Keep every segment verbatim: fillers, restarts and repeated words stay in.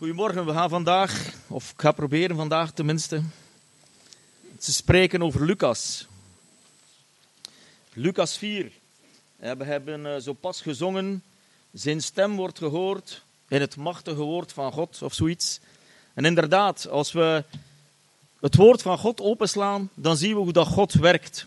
Goedemorgen, we gaan vandaag, of ik ga proberen vandaag tenminste, te spreken over Lucas. Lucas vier. We hebben zo pas gezongen, zijn stem wordt gehoord in het machtige woord van God of zoiets. En inderdaad, als we het woord van God openslaan, dan zien we hoe dat God werkt.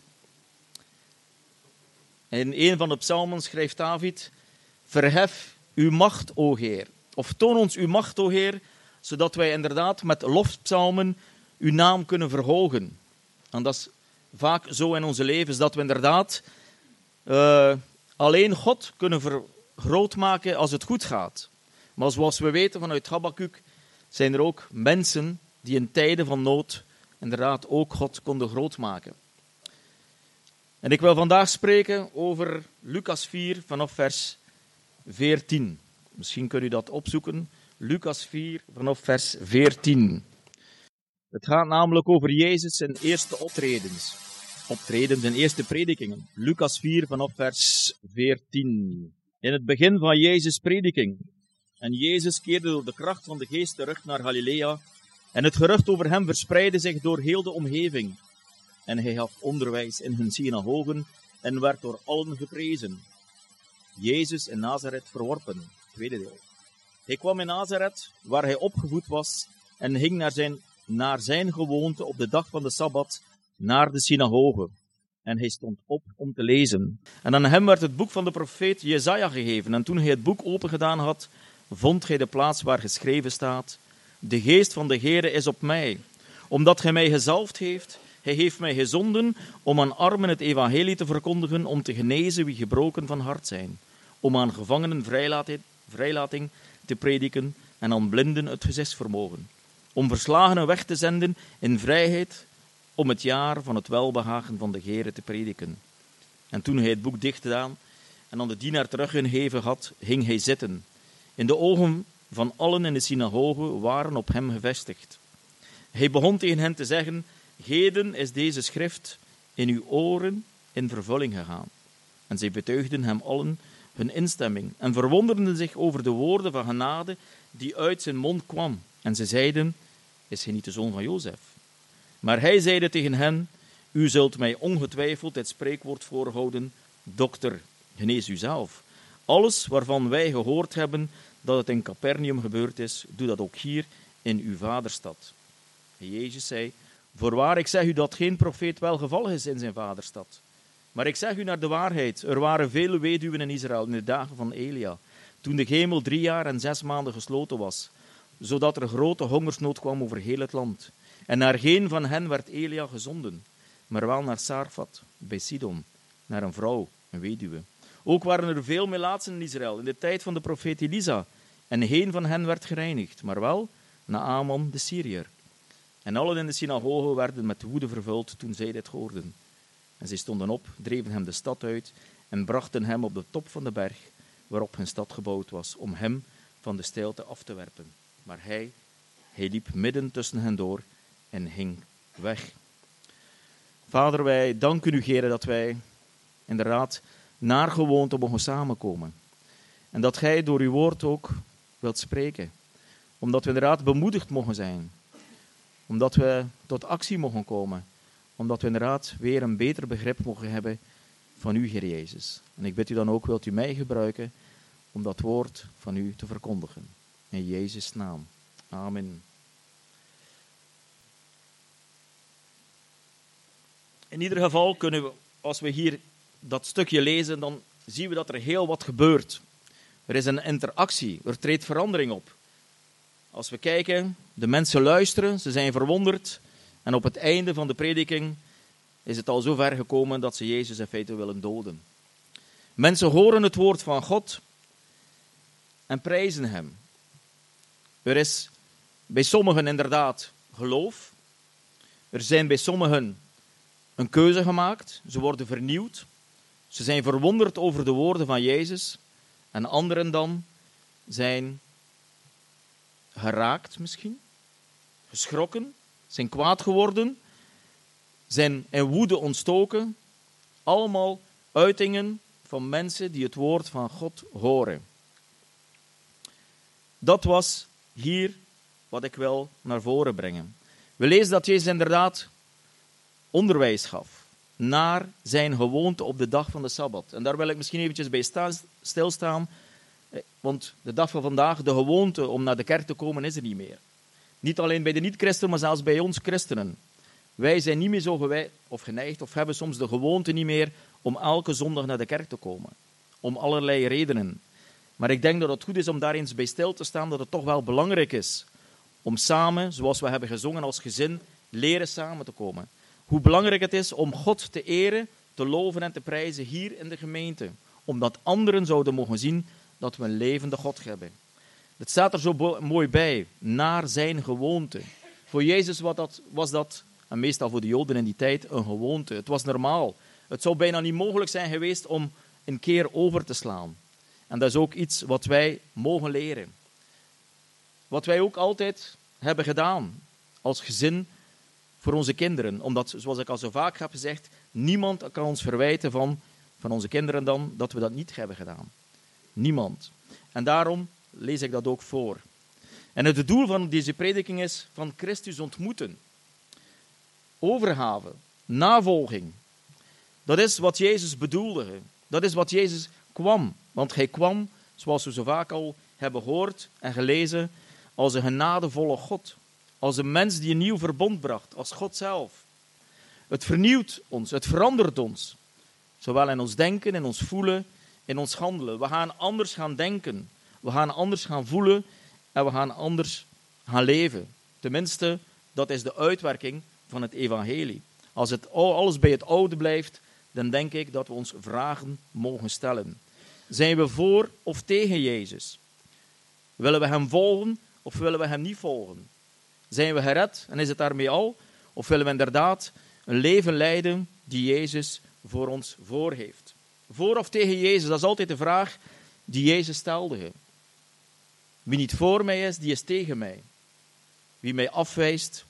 In een van de psalmen schrijft David, verhef uw macht, o Heer. Of toon ons uw macht, o Heer, zodat wij inderdaad met lofpsalmen uw naam kunnen verhogen. En dat is vaak zo in onze levens, dat we inderdaad uh, alleen God kunnen vergrootmaken als het goed gaat. Maar zoals we weten vanuit Habakuk, zijn er ook mensen die in tijden van nood inderdaad ook God konden grootmaken. En ik wil vandaag spreken over Lucas vier vanaf vers veertien. Misschien kunt u dat opzoeken. Lucas vier vanaf vers veertien. Het gaat namelijk over Jezus zijn eerste optredens. Optredens en eerste predikingen. Lucas vier vanaf vers veertien. In het begin van Jezus' prediking. En Jezus keerde door de kracht van de geest terug naar Galilea. En het gerucht over hem verspreidde zich door heel de omgeving. En hij gaf onderwijs in hun synagogen en werd door allen geprezen. Jezus in Nazareth verworpen. Tweede deel. Hij kwam in Nazareth, waar hij opgevoed was, en ging naar zijn, naar zijn gewoonte op de dag van de Sabbat naar de synagoge. En hij stond op om te lezen. En aan hem werd het boek van de profeet Jesaja gegeven. En toen hij het boek opengedaan had, vond hij de plaats waar geschreven staat: de geest van de Heere is op mij, omdat hij mij gezalfd heeft. Hij heeft mij gezonden om aan armen het evangelie te verkondigen, om te genezen wie gebroken van hart zijn, om aan gevangenen vrijlating, vrijlating te prediken en aan blinden het gezichtsvermogen, om verslagenen weg te zenden in vrijheid, om het jaar van het welbehagen van de Heere te prediken. En toen hij het boek dichtgedaan en aan de dienaar teruggegeven had, ging hij zitten. In de ogen van allen in de synagoge waren op hem gevestigd. Hij begon tegen hen te zeggen: heden is deze schrift in uw oren in vervulling gegaan. En zij betuigden hem allen hun instemming en verwonderden zich over de woorden van genade die uit zijn mond kwam. En ze zeiden: is hij niet de zoon van Jozef? Maar hij zeide tegen hen: u zult mij ongetwijfeld het spreekwoord voorhouden: dokter, genees u zelf. Alles waarvan wij gehoord hebben dat het in Capernaum gebeurd is, doe dat ook hier in uw vaderstad. En Jezus zei: voorwaar, ik zeg u dat geen profeet welgevallig is in zijn vaderstad. Maar ik zeg u naar de waarheid, er waren vele weduwen in Israël in de dagen van Elia, toen de hemel drie jaar en zes maanden gesloten was, zodat er grote hongersnood kwam over heel het land. En naar geen van hen werd Elia gezonden, maar wel naar Sarfat, bij Sidon, naar een vrouw, een weduwe. Ook waren er veel melaatsen in Israël in de tijd van de profeet Elisa, en geen van hen werd gereinigd, maar wel Naaman de Syriër. En allen in de synagoge werden met woede vervuld toen zij dit hoorden. En zij stonden op, dreven hem de stad uit en brachten hem op de top van de berg waarop hun stad gebouwd was, om hem van de steilte af te werpen. Maar hij, hij liep midden tussen hen door en ging weg. Vader, wij danken u, Heere, dat wij inderdaad naar gewoonte mogen samenkomen. En dat gij door uw woord ook wilt spreken. Omdat we inderdaad bemoedigd mogen zijn. Omdat we tot actie mogen komen. Omdat we inderdaad weer een beter begrip mogen hebben van u, Heer Jezus. En ik bid u dan ook, wilt u mij gebruiken om dat woord van u te verkondigen. In Jezus' naam. Amen. In ieder geval kunnen we, als we hier dat stukje lezen, dan zien we dat er heel wat gebeurt. Er is een interactie, er treedt verandering op. Als we kijken, de mensen luisteren, ze zijn verwonderd. En op het einde van de prediking is het al zo ver gekomen dat ze Jezus in feite willen doden. Mensen horen het woord van God en prijzen hem. Er is bij sommigen inderdaad geloof. Er zijn bij sommigen een keuze gemaakt. Ze worden vernieuwd. Ze zijn verwonderd over de woorden van Jezus. En anderen dan zijn geraakt misschien, geschrokken, zijn kwaad geworden, zijn in woede ontstoken. Allemaal uitingen van mensen die het woord van God horen. Dat was hier wat ik wil naar voren brengen. We lezen dat Jezus inderdaad onderwijs gaf naar zijn gewoonte op de dag van de Sabbat. En daar wil ik misschien eventjes bij staan, stilstaan, want de dag van vandaag, de gewoonte om naar de kerk te komen, is er niet meer. Niet alleen bij de niet-christenen, maar zelfs bij ons christenen. Wij zijn niet meer zo gewijd of geneigd, of hebben soms de gewoonte niet meer om elke zondag naar de kerk te komen. Om allerlei redenen. Maar ik denk dat het goed is om daar eens bij stil te staan, dat het toch wel belangrijk is om samen, zoals we hebben gezongen als gezin, leren samen te komen. Hoe belangrijk het is om God te eren, te loven en te prijzen hier in de gemeente. Omdat anderen zouden mogen zien dat we een levende God hebben. Het staat er zo bo- mooi bij, naar zijn gewoonte. Voor Jezus was dat, was dat, en meestal voor de Joden in die tijd, een gewoonte. Het was normaal. Het zou bijna niet mogelijk zijn geweest om een keer over te slaan. En dat is ook iets wat wij mogen leren. Wat wij ook altijd hebben gedaan als gezin voor onze kinderen. Omdat, zoals ik al zo vaak heb gezegd, niemand kan ons verwijten van, van onze kinderen dan, dat we dat niet hebben gedaan. Niemand. En daarom lees ik dat ook voor. En het doel van deze prediking is van Christus ontmoeten. Overgave, navolging. Dat is wat Jezus bedoelde. Dat is wat Jezus kwam. Want hij kwam, zoals we zo vaak al hebben gehoord en gelezen, als een genadevolle God. Als een mens die een nieuw verbond bracht, als God zelf. Het vernieuwt ons, het verandert ons. Zowel in ons denken, in ons voelen, in ons handelen. We gaan anders gaan denken. We gaan anders gaan voelen en we gaan anders gaan leven. Tenminste, dat is de uitwerking van het evangelie. Als het alles bij het oude blijft, dan denk ik dat we ons vragen mogen stellen. Zijn we voor of tegen Jezus? Willen we hem volgen of willen we hem niet volgen? Zijn we gered en is het daarmee al? Of willen we inderdaad een leven leiden die Jezus voor ons voor heeft? Voor of tegen Jezus, dat is altijd de vraag die Jezus stelde. Wie niet voor mij is, die is tegen mij. Wie mij afwijst,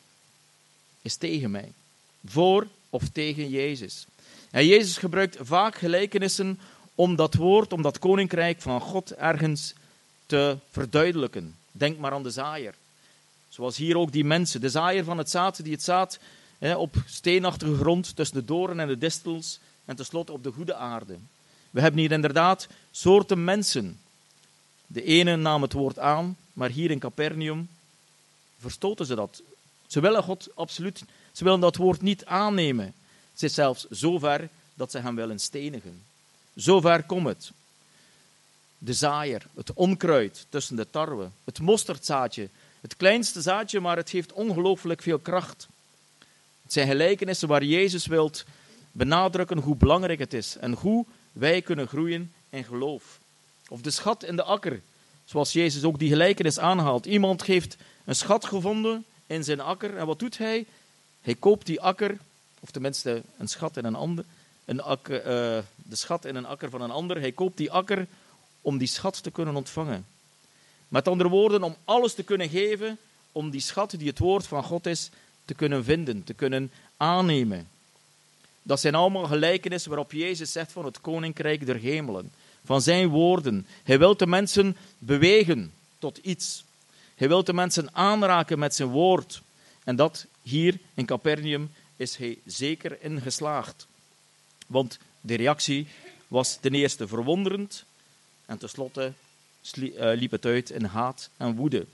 is tegen mij. Voor of tegen Jezus. En Jezus gebruikt vaak gelijkenissen om dat woord, om dat koninkrijk van God ergens te verduidelijken. Denk maar aan de zaaier. Zoals hier ook die mensen. De zaaier van het zaad, die het zaad hè, op steenachtige grond tussen de doornen en de distels en tenslotte op de goede aarde. We hebben hier inderdaad soorten mensen. De ene nam het woord aan, maar hier in Capernaum verstoten ze dat. Ze willen God absoluut, ze willen dat woord niet aannemen. Het is zelfs zo ver dat ze hem willen stenigen. Zo ver komt het. De zaaier, het onkruid tussen de tarwe, het mosterdzaadje, het kleinste zaadje, maar het geeft ongelooflijk veel kracht. Het zijn gelijkenissen waar Jezus wilt benadrukken hoe belangrijk het is en hoe wij kunnen groeien in geloof. Of de schat in de akker, zoals Jezus ook die gelijkenis aanhaalt. Iemand heeft een schat gevonden in zijn akker en wat doet hij? Hij koopt die akker, of tenminste een schat in een ander, een akker, uh, de schat in een akker van een ander. Hij koopt die akker om die schat te kunnen ontvangen. Met andere woorden, om alles te kunnen geven, om die schat die het woord van God is, te kunnen vinden, te kunnen aannemen. Dat zijn allemaal gelijkenissen waarop Jezus zegt van het koninkrijk der hemelen. Van zijn woorden. Hij wil de mensen bewegen tot iets. Hij wil de mensen aanraken met zijn woord. En dat hier in Capernaum is hij zeker in geslaagd. Want de reactie was ten eerste verwonderend en tenslotte liep het uit in haat en woede.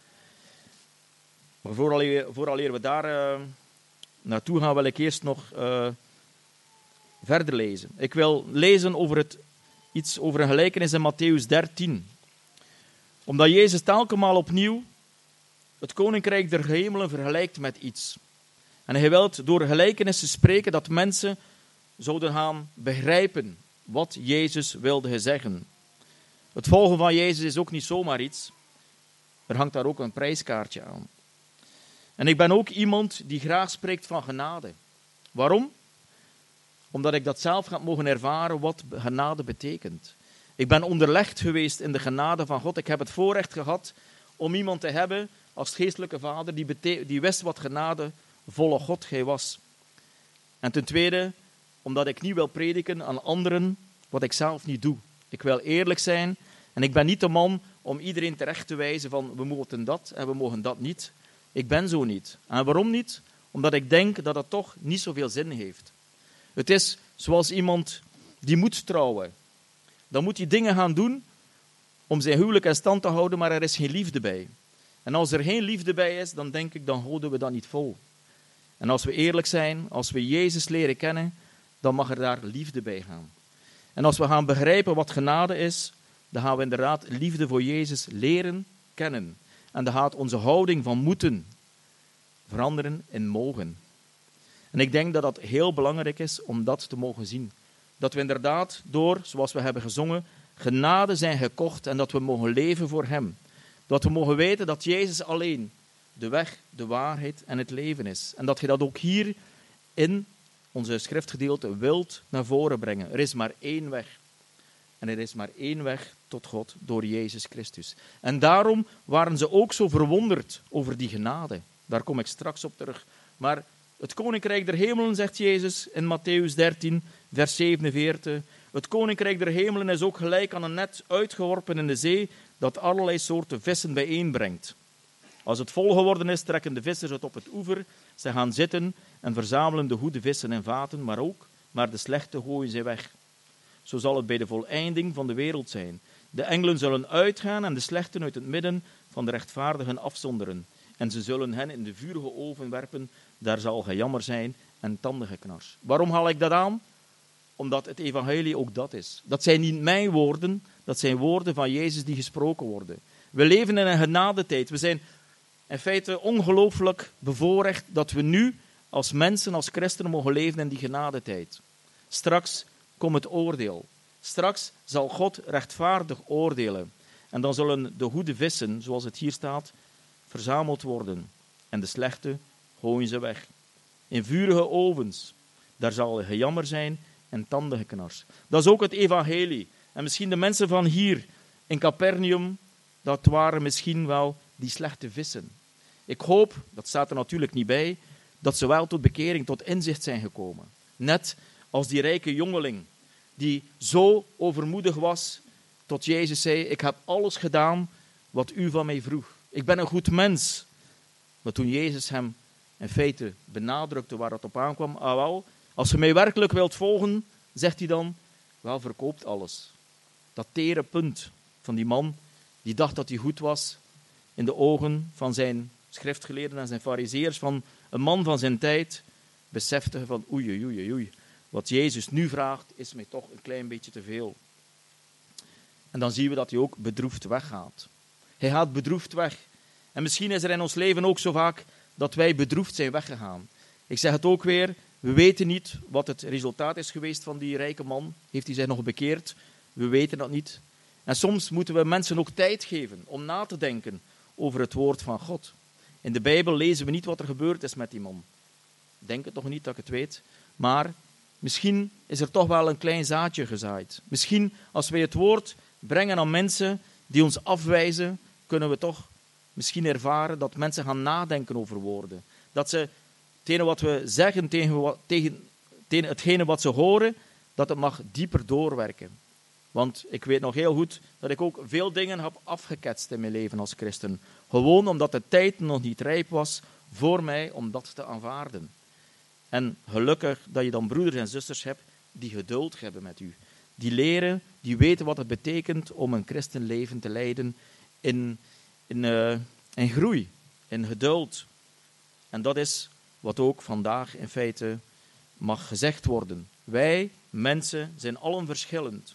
Maar vooraleer, vooraleer we daar uh, naartoe gaan, wil ik eerst nog uh, verder lezen. Ik wil lezen over het, iets over een gelijkenis in Mattheüs dertien. Omdat Jezus telkens opnieuw het koninkrijk der hemelen vergelijkt met iets. En hij wil door gelijkenissen spreken dat mensen zouden gaan begrijpen wat Jezus wilde zeggen. Het volgen van Jezus is ook niet zomaar iets. Er hangt daar ook een prijskaartje aan. En ik ben ook iemand die graag spreekt van genade. Waarom? Omdat ik dat zelf heb mogen ervaren wat genade betekent. Ik ben onderlegd geweest in de genade van God. Ik heb het voorrecht gehad om iemand te hebben als geestelijke vader die, bete- die wist wat genadevolle God hij was. En ten tweede, omdat ik niet wil prediken aan anderen wat ik zelf niet doe. Ik wil eerlijk zijn en ik ben niet de man om iedereen terecht te wijzen van we mogen dat en we mogen dat niet. Ik ben zo niet. En waarom niet? Omdat ik denk dat het toch niet zoveel zin heeft. Het is zoals iemand die moet trouwen. Dan moet hij dingen gaan doen om zijn huwelijk in stand te houden, maar er is geen liefde bij. En als er geen liefde bij is, dan denk ik, dan houden we dat niet vol. En als we eerlijk zijn, als we Jezus leren kennen, dan mag er daar liefde bij gaan. En als we gaan begrijpen wat genade is, dan gaan we inderdaad liefde voor Jezus leren kennen. En dan gaat onze houding van moeten veranderen in mogen. En ik denk dat dat heel belangrijk is om dat te mogen zien. Dat we inderdaad door, zoals we hebben gezongen, genade zijn gekocht en dat we mogen leven voor Hem. Dat we mogen weten dat Jezus alleen de weg, de waarheid en het leven is. En dat je dat ook hier in onze schriftgedeelte wilt naar voren brengen. Er is maar één weg. En er is maar één weg tot God door Jezus Christus. En daarom waren ze ook zo verwonderd over die genade. Daar kom ik straks op terug. Maar het koninkrijk der hemelen, zegt Jezus in Mattheüs dertien, vers zevenenveertig. Het koninkrijk der hemelen is ook gelijk aan een net uitgeworpen in de zee, dat allerlei soorten vissen bijeenbrengt. Als het vol geworden is, trekken de vissers het op het oever. Ze gaan zitten en verzamelen de goede vissen in vaten, maar ook, maar de slechte gooien zij weg. Zo zal het bij de voleinding van de wereld zijn. De engelen zullen uitgaan en de slechten uit het midden van de rechtvaardigen afzonderen. En ze zullen hen in de vurige oven werpen, daar zal gejammer zijn en tandengeknars. Waarom haal ik dat aan? Omdat het evangelie ook dat is. Dat zijn niet mijn woorden, dat zijn woorden van Jezus die gesproken worden. We leven in een genadetijd. We zijn in feite ongelooflijk bevoorrecht dat we nu als mensen, als christenen mogen leven in die genadetijd. Straks komt het oordeel. Straks zal God rechtvaardig oordelen. En dan zullen de goede vissen, zoals het hier staat, verzameld worden. En de slechte gooien ze weg. In vurige ovens, daar zal gejammer zijn en tandengeknars. Dat is ook het evangelie. En misschien de mensen van hier in Capernaum, dat waren misschien wel die slechte vissen. Ik hoop, dat staat er natuurlijk niet bij, dat ze wel tot bekering, tot inzicht zijn gekomen. Net als die rijke jongeling, die zo overmoedig was, tot Jezus zei, ik heb alles gedaan wat u van mij vroeg. Ik ben een goed mens. Maar toen Jezus hem in feite benadrukte waar het op aankwam, ah wel, als je mij werkelijk wilt volgen, zegt hij dan, wel, verkoopt alles. Dat tere punt van die man, die dacht dat hij goed was in de ogen van zijn schriftgeleerden en zijn farizeërs, van een man van zijn tijd, besefte van oei, oei, oei, wat Jezus nu vraagt, is mij toch een klein beetje te veel. En dan zien we dat hij ook bedroefd weggaat. Hij gaat bedroefd weg. En misschien is er in ons leven ook zo vaak dat wij bedroefd zijn weggegaan. Ik zeg het ook weer, we weten niet wat het resultaat is geweest van die rijke man. Heeft hij zich nog bekeerd? We weten dat niet. En soms moeten we mensen ook tijd geven om na te denken over het woord van God. In de Bijbel lezen we niet wat er gebeurd is met die man. Ik denk het nog niet dat ik het weet. Maar misschien is er toch wel een klein zaadje gezaaid. Misschien als wij het woord brengen aan mensen die ons afwijzen, kunnen we toch misschien ervaren dat mensen gaan nadenken over woorden. Dat ze tegen wat we zeggen, tegen, tegen, tegen hetgene wat ze horen, dat het mag dieper doorwerken. Want ik weet nog heel goed dat ik ook veel dingen heb afgeketst in mijn leven als christen. Gewoon omdat de tijd nog niet rijp was voor mij om dat te aanvaarden. En gelukkig dat je dan broeders en zusters hebt die geduld hebben met u. Die leren, die weten wat het betekent om een christenleven te leiden in, in, uh, in groei, in geduld. En dat is wat ook vandaag in feite mag gezegd worden. Wij, mensen, zijn allen verschillend.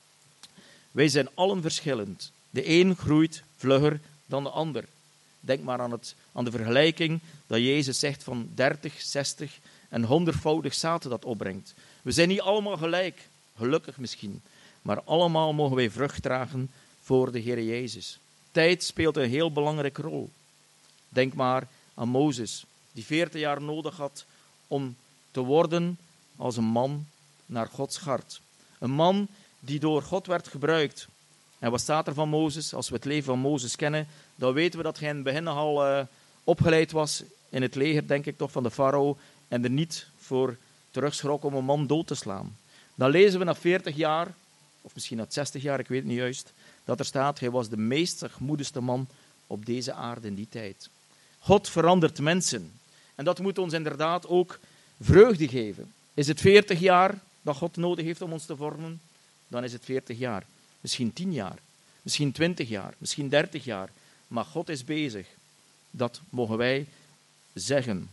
Wij zijn allen verschillend. De een groeit vlugger dan de ander. Denk maar aan, het, aan de vergelijking dat Jezus zegt van dertig, zestig en honderdvoudig zaad dat opbrengt. We zijn niet allemaal gelijk, gelukkig misschien, maar allemaal mogen wij vrucht dragen voor de Heer Jezus. Tijd speelt een heel belangrijke rol. Denk maar aan Mozes, die veertig jaar nodig had om te worden als een man naar Gods hart. Een man die door God werd gebruikt. En wat staat er van Mozes? Als we het leven van Mozes kennen, dan weten we dat hij in het begin al uh, opgeleid was in het leger, denk ik toch, van de farao, en er niet voor terugschrok om een man dood te slaan. Dan lezen we na veertig jaar, of misschien na zestig jaar, ik weet het niet juist, dat er staat, hij was de meest zachtmoedigste man op deze aarde in die tijd. God verandert mensen. En dat moet ons inderdaad ook vreugde geven. Is het veertig jaar dat God nodig heeft om ons te vormen? Dan is het veertig jaar. Misschien tien jaar. Misschien twintig jaar. Misschien dertig jaar. Maar God is bezig. Dat mogen wij zeggen.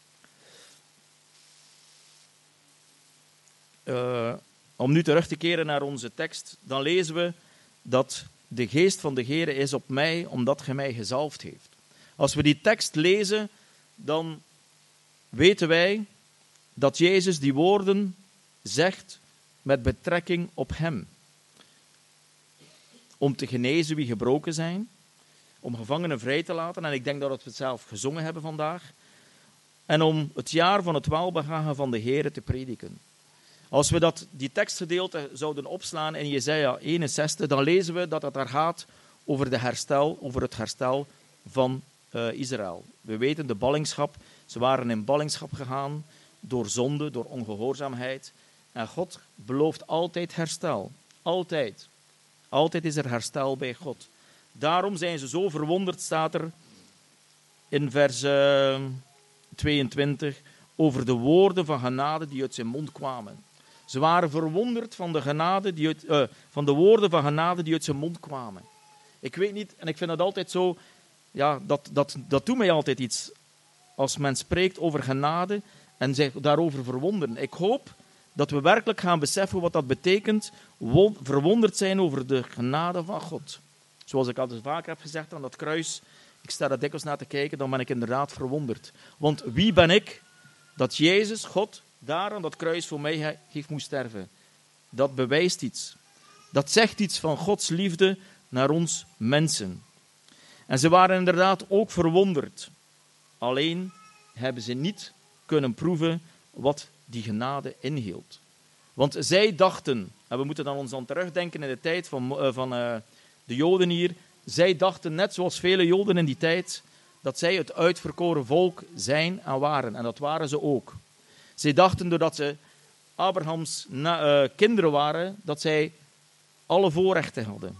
Uh, om nu terug te keren naar onze tekst, dan lezen we dat de geest van de Heere is op mij, omdat gij mij gezalfd heeft. Als we die tekst lezen, dan weten wij dat Jezus die woorden zegt met betrekking op hem. Om te genezen wie gebroken zijn, om gevangenen vrij te laten, en ik denk dat we het zelf gezongen hebben vandaag, en om het jaar van het welbehagen van de Heere te prediken. Als we dat, die tekstgedeelte zouden opslaan in Jesaja eenenzestig, dan lezen we dat het daar gaat over, de herstel, over het herstel van uh, Israël. We weten de ballingschap, ze waren in ballingschap gegaan door zonde, door ongehoorzaamheid. En God belooft altijd herstel. Altijd. Altijd is er herstel bij God. Daarom zijn ze zo verwonderd, staat er in vers uh, tweeëntwintig, over de woorden van genade die uit zijn mond kwamen. Ze waren verwonderd van de, genade die uit, uh, van de woorden van genade die uit zijn mond kwamen. Ik weet niet, en ik vind het altijd zo, ja, dat, dat, dat doet mij altijd iets. Als men spreekt over genade en zich daarover verwonderen. Ik hoop dat we werkelijk gaan beseffen wat dat betekent, verwonderd zijn over de genade van God. Zoals ik al eens vaker heb gezegd aan dat kruis, ik sta daar dikwijls naar te kijken, dan ben ik inderdaad verwonderd. Want wie ben ik dat Jezus, God, daar aan dat kruis voor mij heeft moeten sterven? Dat bewijst iets. Dat zegt iets van Gods liefde naar ons mensen. En ze waren inderdaad ook verwonderd. Alleen hebben ze niet kunnen proeven wat die genade inhield. Want zij dachten, en we moeten dan ons dan terugdenken in de tijd van, uh, van uh, de Joden hier, zij dachten net zoals vele Joden in die tijd, dat zij het uitverkoren volk zijn en waren. En dat waren ze ook. Zij dachten doordat ze Abrahams na, uh, kinderen waren, dat zij alle voorrechten hadden.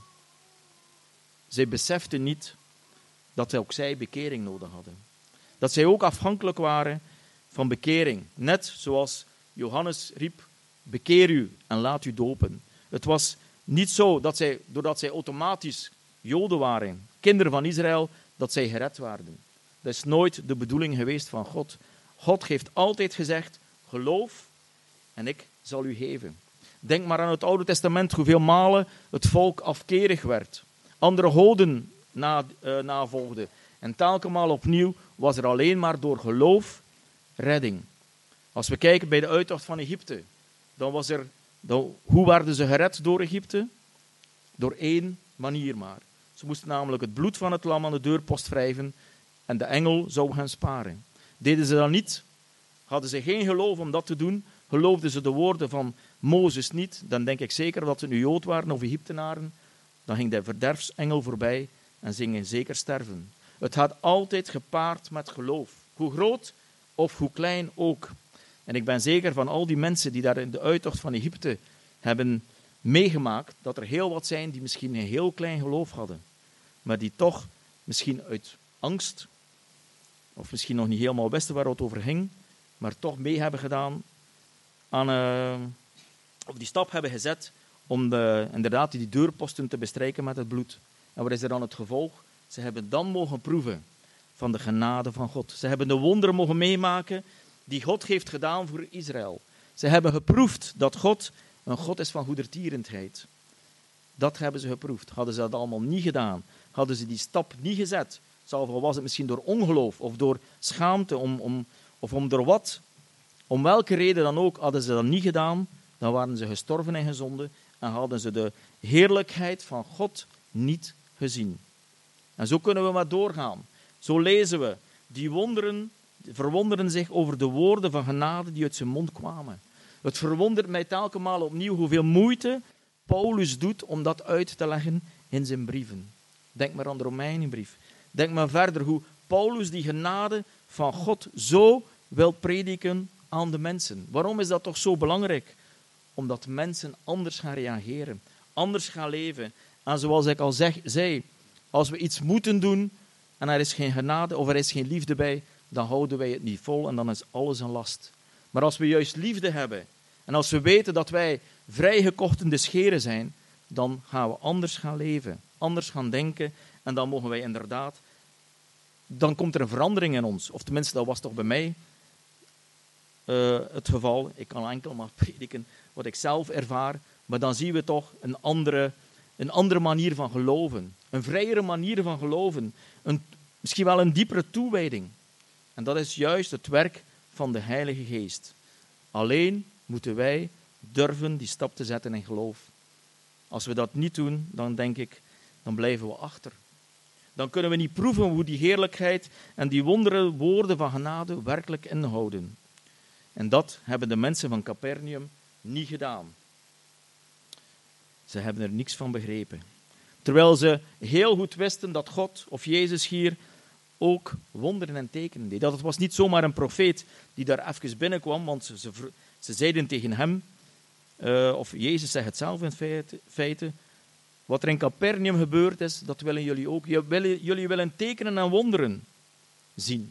Zij beseften niet dat ook zij bekering nodig hadden. Dat zij ook afhankelijk waren van bekering. Net zoals Johannes riep, bekeer u en laat u dopen. Het was niet zo dat zij, doordat zij automatisch Joden waren, kinderen van Israël, dat zij gered waren. Dat is nooit de bedoeling geweest van God. God heeft altijd gezegd, geloof en ik zal u geven. Denk maar aan het Oude Testament, hoeveel malen het volk afkerig werd. Andere goden na, uh, navolgden. En telkens opnieuw was er alleen maar door geloof redding. Als we kijken bij de uittocht van Egypte, dan was er, dan, hoe werden ze gered door Egypte? Door één manier maar. Ze moesten namelijk het bloed van het lam aan de deurpost wrijven en de engel zou hen sparen. Deden ze dat niet, hadden ze geen geloof om dat te doen, geloofden ze de woorden van Mozes niet, dan denk ik zeker dat ze nu Jood waren of Egyptenaren, dan ging de verderfsengel voorbij en ze gingen zeker sterven. Het gaat altijd gepaard met geloof, hoe groot of hoe klein ook. En ik ben zeker van al die mensen die daar in de uittocht van Egypte hebben meegemaakt, dat er heel wat zijn die misschien een heel klein geloof hadden, maar die toch misschien uit angst, of misschien nog niet helemaal wisten waar het over ging, maar toch mee hebben gedaan, aan, uh, of die stap hebben gezet om de, inderdaad die deurposten te bestrijken met het bloed. En wat is er dan het gevolg? Ze hebben dan mogen proeven van de genade van God. Ze hebben de wonderen mogen meemaken die God heeft gedaan voor Israël. Ze hebben geproefd dat God een God is van goedertierenheid. Dat hebben ze geproefd. Hadden ze dat allemaal niet gedaan, hadden ze die stap niet gezet, zelfs al was het misschien door ongeloof of door schaamte om, om, of om door wat, om welke reden dan ook, hadden ze dat niet gedaan, dan waren ze gestorven in zonde en hadden ze de heerlijkheid van God niet gezien. En zo kunnen we maar doorgaan. Zo lezen we, die wonderen verwonderen zich over de woorden van genade die uit zijn mond kwamen. Het verwondert mij telkens opnieuw hoeveel moeite Paulus doet om dat uit te leggen in zijn brieven. Denk maar aan de Romeinenbrief. Denk maar verder hoe Paulus die genade van God zo wil prediken aan de mensen. Waarom is dat toch zo belangrijk? Omdat mensen anders gaan reageren, anders gaan leven En zoals ik al zeg, zei, als we iets moeten doen en er is geen genade of er is geen liefde bij, dan houden wij het niet vol en dan is alles een last. Maar als we juist liefde hebben en als we weten dat wij vrijgekocht in de scheren zijn, dan gaan we anders gaan leven, anders gaan denken en dan mogen wij inderdaad, dan komt er een verandering in ons. Of tenminste, dat was toch bij mij uh, het geval. Ik kan enkel maar prediken wat ik zelf ervaar, maar dan zien we toch een andere, een andere manier van geloven. Een vrijere manier van geloven. Een, misschien wel een diepere toewijding. En dat is juist het werk van de Heilige Geest. Alleen moeten wij durven die stap te zetten in geloof. Als we dat niet doen, dan denk ik, dan blijven we achter. Dan kunnen we niet proeven hoe die heerlijkheid en die wondere woorden van genade werkelijk inhouden. En dat hebben de mensen van Capernaum niet gedaan. Ze hebben er niks van begrepen. Terwijl ze heel goed wisten dat God of Jezus hier ook wonderen en tekenen deed. Dat het was niet zomaar een profeet die daar even binnenkwam, want ze, ze, ze zeiden tegen hem, uh, of Jezus zegt het zelf in feite, feite, wat er in Capernaum gebeurd is, dat willen jullie ook. Jullie willen tekenen en wonderen zien.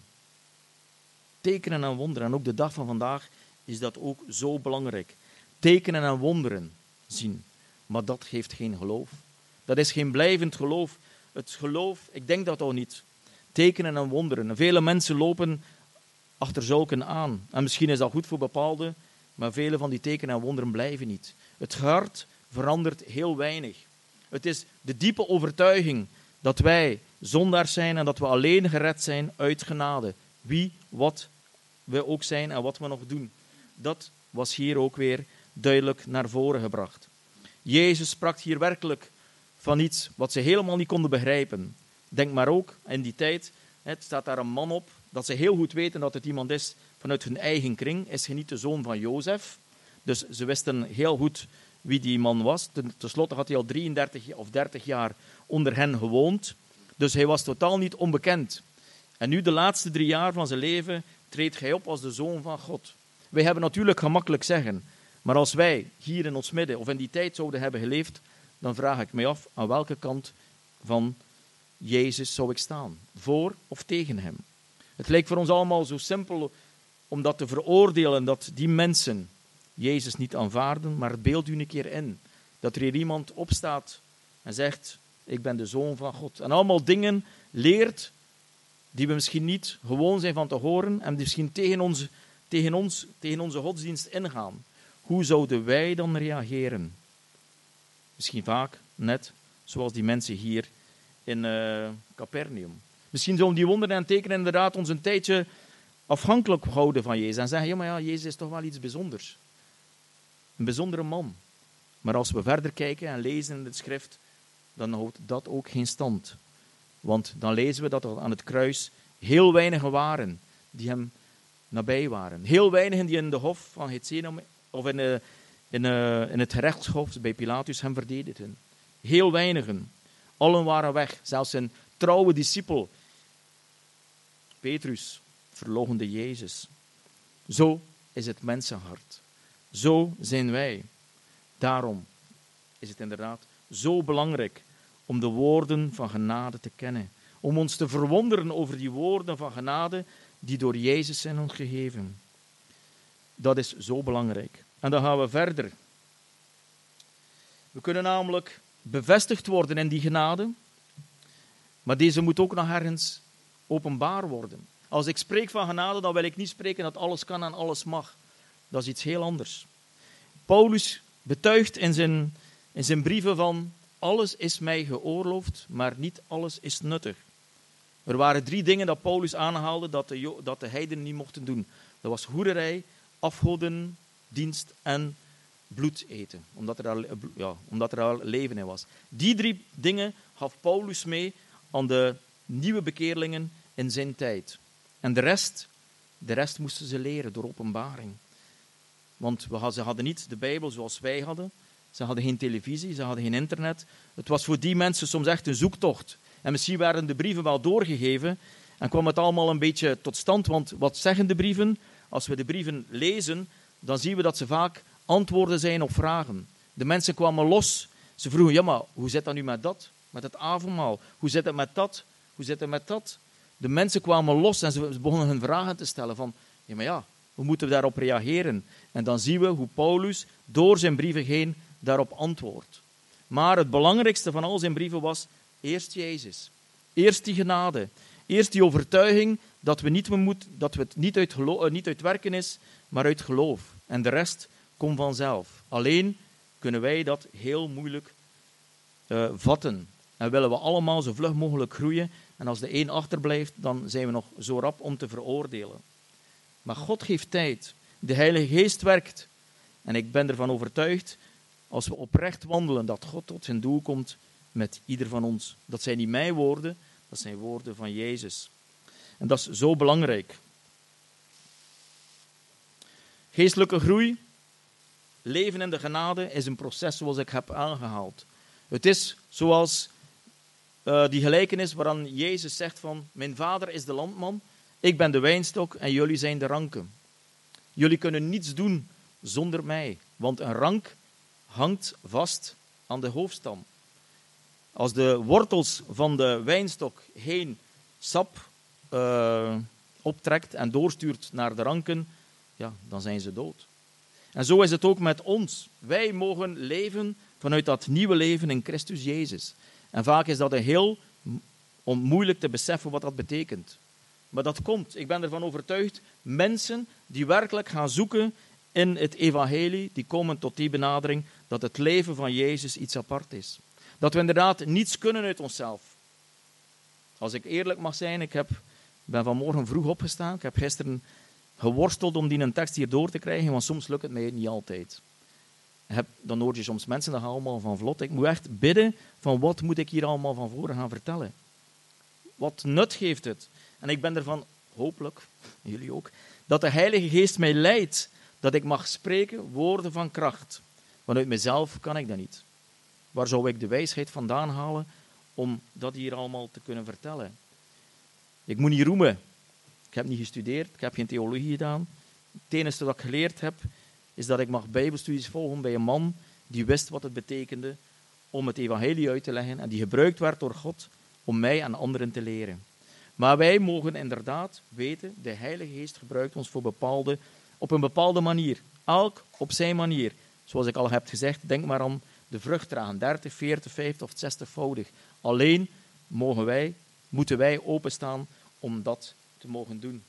Tekenen en wonderen. En ook de dag van vandaag is dat ook zo belangrijk. Tekenen en wonderen zien. Maar dat geeft geen geloof. Dat is geen blijvend geloof. Het geloof, ik denk dat ook niet. Tekenen en wonderen. En vele mensen lopen achter zulken aan. En misschien is dat goed voor bepaalde, maar vele van die tekenen en wonderen blijven niet. Het hart verandert heel weinig. Het is de diepe overtuiging dat wij zondaars zijn en dat we alleen gered zijn uit genade. Wie, wat we ook zijn en wat we nog doen. Dat was hier ook weer duidelijk naar voren gebracht. Jezus sprak hier werkelijk van iets wat ze helemaal niet konden begrijpen. Denk maar ook, in die tijd, het staat daar een man op, dat ze heel goed weten dat het iemand is vanuit hun eigen kring. Is hij niet de zoon van Jozef? Dus ze wisten heel goed wie die man was. Ten, ten slotte had hij al drieëndertig of dertig jaar onder hen gewoond. Dus hij was totaal niet onbekend. En nu de laatste drie jaar van zijn leven treedt hij op als de Zoon van God. Wij hebben natuurlijk gemakkelijk zeggen, maar als wij hier in ons midden of in die tijd zouden hebben geleefd, dan vraag ik mij af aan welke kant van Jezus zou ik staan. Voor of tegen hem. Het lijkt voor ons allemaal zo simpel om dat te veroordelen dat die mensen Jezus niet aanvaarden, maar beeld u een keer in. Dat er hier iemand opstaat en zegt, ik ben de Zoon van God. En allemaal dingen leert die we misschien niet gewoon zijn van te horen en die misschien tegen, onze, tegen, ons, tegen onze godsdienst ingaan. Hoe zouden wij dan reageren? Misschien vaak net zoals die mensen hier in uh, Capernaum. Misschien zullen die wonderen en tekenen inderdaad ons een tijdje afhankelijk houden van Jezus en zeggen, ja maar ja, Jezus is toch wel iets bijzonders. Een bijzondere man. Maar als we verder kijken en lezen in het schrift, dan houdt dat ook geen stand. Want dan lezen we dat er aan het kruis heel weinigen waren die hem nabij waren. Heel weinigen die in de hof van Gethsemane, of in, uh, in, uh, in het gerechtshof bij Pilatus hem verdedigden. Heel weinigen. Allen waren weg. Zelfs zijn trouwe discipel, Petrus, verloochende Jezus. Zo is het mensenhart. Zo zijn wij. Daarom is het inderdaad zo belangrijk om de woorden van genade te kennen. Om ons te verwonderen over die woorden van genade die door Jezus zijn ons gegeven. Dat is zo belangrijk. En dan gaan we verder. We kunnen namelijk bevestigd worden in die genade, maar deze moet ook nog ergens openbaar worden. Als ik spreek van genade, dan wil ik niet spreken dat alles kan en alles mag. Dat is iets heel anders. Paulus betuigt in zijn, in zijn brieven van, alles is mij geoorloofd, maar niet alles is nuttig. Er waren drie dingen dat Paulus aanhaalde dat de, dat de heidenen niet mochten doen. Dat was hoererij, afgodendienst en bloed eten. Omdat er, al, ja, omdat er al leven in was. Die drie dingen gaf Paulus mee aan de nieuwe bekeerlingen in zijn tijd. En de rest, de rest moesten ze leren door openbaring. Want we hadden, ze hadden niet de Bijbel zoals wij hadden. Ze hadden geen televisie, ze hadden geen internet. Het was voor die mensen soms echt een zoektocht. En misschien werden de brieven wel doorgegeven en kwam het allemaal een beetje tot stand. Want wat zeggen de brieven? Als we de brieven lezen, dan zien we dat ze vaak antwoorden zijn op vragen. De mensen kwamen los Ze vroegen, ja maar hoe zit dat nu met dat? Met het avondmaal? Hoe zit het met dat? Hoe zit het met dat? De mensen kwamen los en ze begonnen hun vragen te stellen van, ja maar ja, hoe moeten we daarop reageren? En dan zien we hoe Paulus door zijn brieven heen daarop antwoordt. Maar het belangrijkste van al zijn brieven was eerst Jezus. Eerst die genade. Eerst die overtuiging dat, we niet, we moet, dat het niet uit, gelo- niet uit werken is, maar uit geloof. En de rest komt vanzelf. Alleen kunnen wij dat heel moeilijk uh, vatten. En willen we allemaal zo vlug mogelijk groeien. En als de een achterblijft, dan zijn we nog zo rap om te veroordelen. Maar God geeft tijd. De Heilige Geest werkt. En ik ben ervan overtuigd, als we oprecht wandelen, dat God tot zijn doel komt met ieder van ons. Dat zijn niet mijn woorden, dat zijn woorden van Jezus. En dat is zo belangrijk. Geestelijke groei, leven in de genade, is een proces zoals ik heb aangehaald. Het is zoals uh, die gelijkenis waaraan Jezus zegt van, mijn vader is de landman, ik ben de wijnstok en jullie zijn de ranken. Jullie kunnen niets doen zonder mij, want een rank hangt vast aan de hoofdstam. Als de wortels van de wijnstok geen sap uh, optrekt en doorstuurt naar de ranken, ja, dan zijn ze dood. En zo is het ook met ons. Wij mogen leven vanuit dat nieuwe leven in Christus Jezus. En vaak is dat een heel om moeilijk te beseffen wat dat betekent. Maar dat komt. Ik ben ervan overtuigd, mensen die werkelijk gaan zoeken in het evangelie, die komen tot die benadering dat het leven van Jezus iets apart is. Dat we inderdaad niets kunnen uit onszelf. Als ik eerlijk mag zijn, ik heb, ben vanmorgen vroeg opgestaan. Ik heb gisteren geworsteld om die een tekst hier door te krijgen, want soms lukt het mij niet altijd. Heb, dan hoor je soms mensen dat allemaal van vlot. Ik moet echt bidden van wat moet ik hier allemaal van voren gaan vertellen. Wat nut geeft het? En ik ben ervan, hopelijk, jullie ook, dat de Heilige Geest mij leidt, dat ik mag spreken woorden van kracht. Want uit mezelf kan ik dat niet. Waar zou ik de wijsheid vandaan halen om dat hier allemaal te kunnen vertellen? Ik moet niet roemen. Ik heb niet gestudeerd, ik heb geen theologie gedaan. Het enige wat ik geleerd heb, is dat ik mag bijbelstudies volgen bij een man die wist wat het betekende om het evangelie uit te leggen en die gebruikt werd door God om mij en anderen te leren. Maar wij mogen inderdaad weten, de Heilige Geest gebruikt ons voor bepaalde, op een bepaalde manier. Elk op zijn manier. Zoals ik al heb gezegd, denk maar aan de vrucht dragen, dertig, veertig, vijftig of zestigvoudig. Alleen mogen wij, moeten wij openstaan om dat te mogen doen.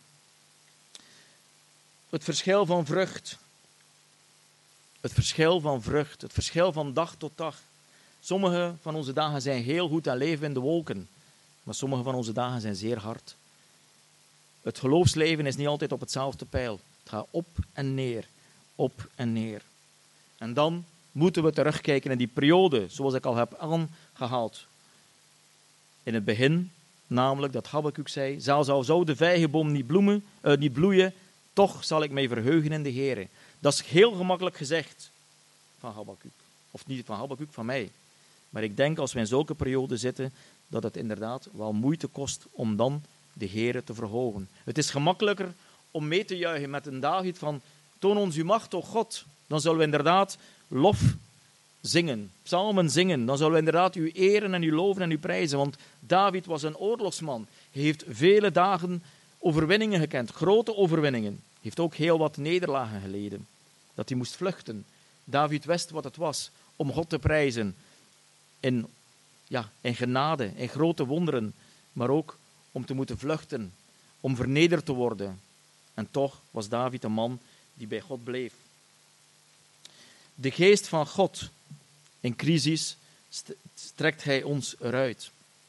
Het verschil van vrucht. Het verschil van vrucht. Het verschil van dag tot dag. Sommige van onze dagen zijn heel goed en leven in de wolken. Maar sommige van onze dagen zijn zeer hard. Het geloofsleven is niet altijd op hetzelfde peil. Het gaat op en neer. Op en neer. En dan moeten we terugkijken in die periode, zoals ik al heb aangehaald. In het begin, namelijk dat Habakuk zei, zelfs al zou de vijgenboom niet, bloemen, uh, niet bloeien, toch zal ik mij verheugen in de Heere. Dat is heel gemakkelijk gezegd van Habakuk. Of niet van Habakuk, van mij. Maar ik denk als we in zulke perioden zitten, dat het inderdaad wel moeite kost om dan de Heere te verhogen. Het is gemakkelijker om mee te juichen met een David van, toon ons uw macht, o God. Dan zullen we inderdaad lof zingen, psalmen zingen. Dan zullen we inderdaad u eren en u loven en u prijzen. Want David was een oorlogsman. Hij heeft vele dagen overwinningen gekend, grote overwinningen. Hij heeft ook heel wat nederlagen geleden. Dat hij moest vluchten. David wist wat het was om God te prijzen. In, ja, in genade, in grote wonderen. Maar ook om te moeten vluchten. Om vernederd te worden. En toch was David een man die bij God bleef. De geest van God in crisis strekt hij ons eruit.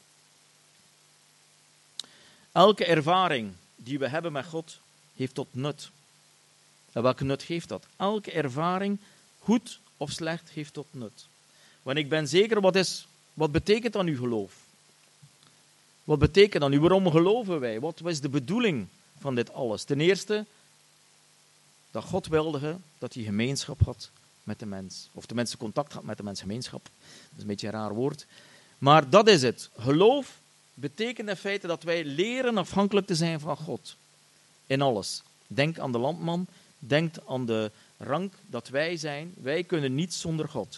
Elke ervaring die we hebben met God heeft tot nut. En welke nut geeft dat? Elke ervaring, goed of slecht, heeft tot nut. Want ik ben zeker, wat, is, wat betekent dan uw geloof? Wat betekent dan nu? Waarom geloven wij? Wat is de bedoeling van dit alles? Ten eerste, dat God wilde dat hij gemeenschap had met de mens. Of de mensen contact had met de mens, gemeenschap. Dat is een beetje een raar woord. Maar dat is het. Geloof betekent in feite dat wij leren afhankelijk te zijn van God. In alles. Denk aan de landman. Denk aan de rank dat wij zijn. Wij kunnen niet zonder God.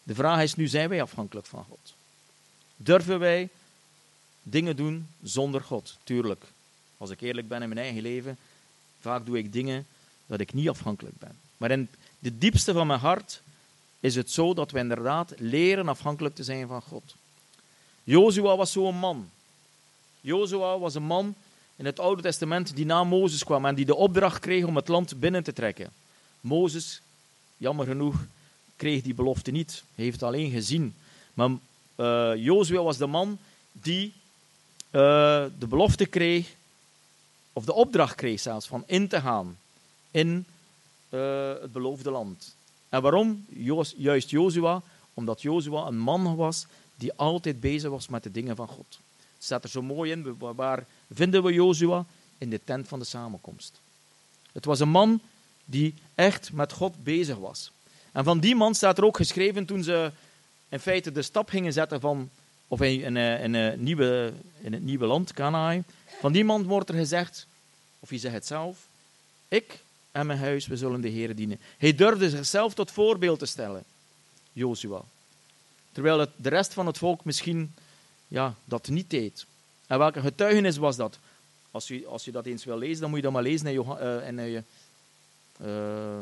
De vraag is nu, zijn wij afhankelijk van God? Durven wij dingen doen zonder God? Tuurlijk, als ik eerlijk ben in mijn eigen leven, vaak doe ik dingen dat ik niet afhankelijk ben. Maar in de diepste van mijn hart is het zo dat we inderdaad leren afhankelijk te zijn van God. Jozua was zo'n man. Jozua was een man in het Oude Testament die na Mozes kwam en die de opdracht kreeg om het land binnen te trekken. Mozes, jammer genoeg, kreeg die belofte niet. Hij heeft het alleen gezien. Maar uh, Jozua was de man die uh, de belofte kreeg, of de opdracht kreeg zelfs, van in te gaan in uh, het beloofde land. En waarom? Joos, juist Jozua? Omdat Jozua een man was die altijd bezig was met de dingen van God. Het staat er zo mooi in. Waar vinden we Jozua? In de tent van de samenkomst. Het was een man die echt met God bezig was. En van die man staat er ook geschreven toen ze in feite de stap gingen zetten van, of in, in, in, in, nieuwe, in het nieuwe land, Kanaai. Van die man wordt er gezegd, of hij zegt het zelf, ik en mijn huis, we zullen de Heere dienen. Hij durfde zichzelf tot voorbeeld te stellen, Jozua. Terwijl het, de rest van het volk misschien ja, dat niet deed. En welke getuigenis was dat? Als je, als je dat eens wil lezen, dan moet je dat maar lezen in, Johan, uh, in uh, uh,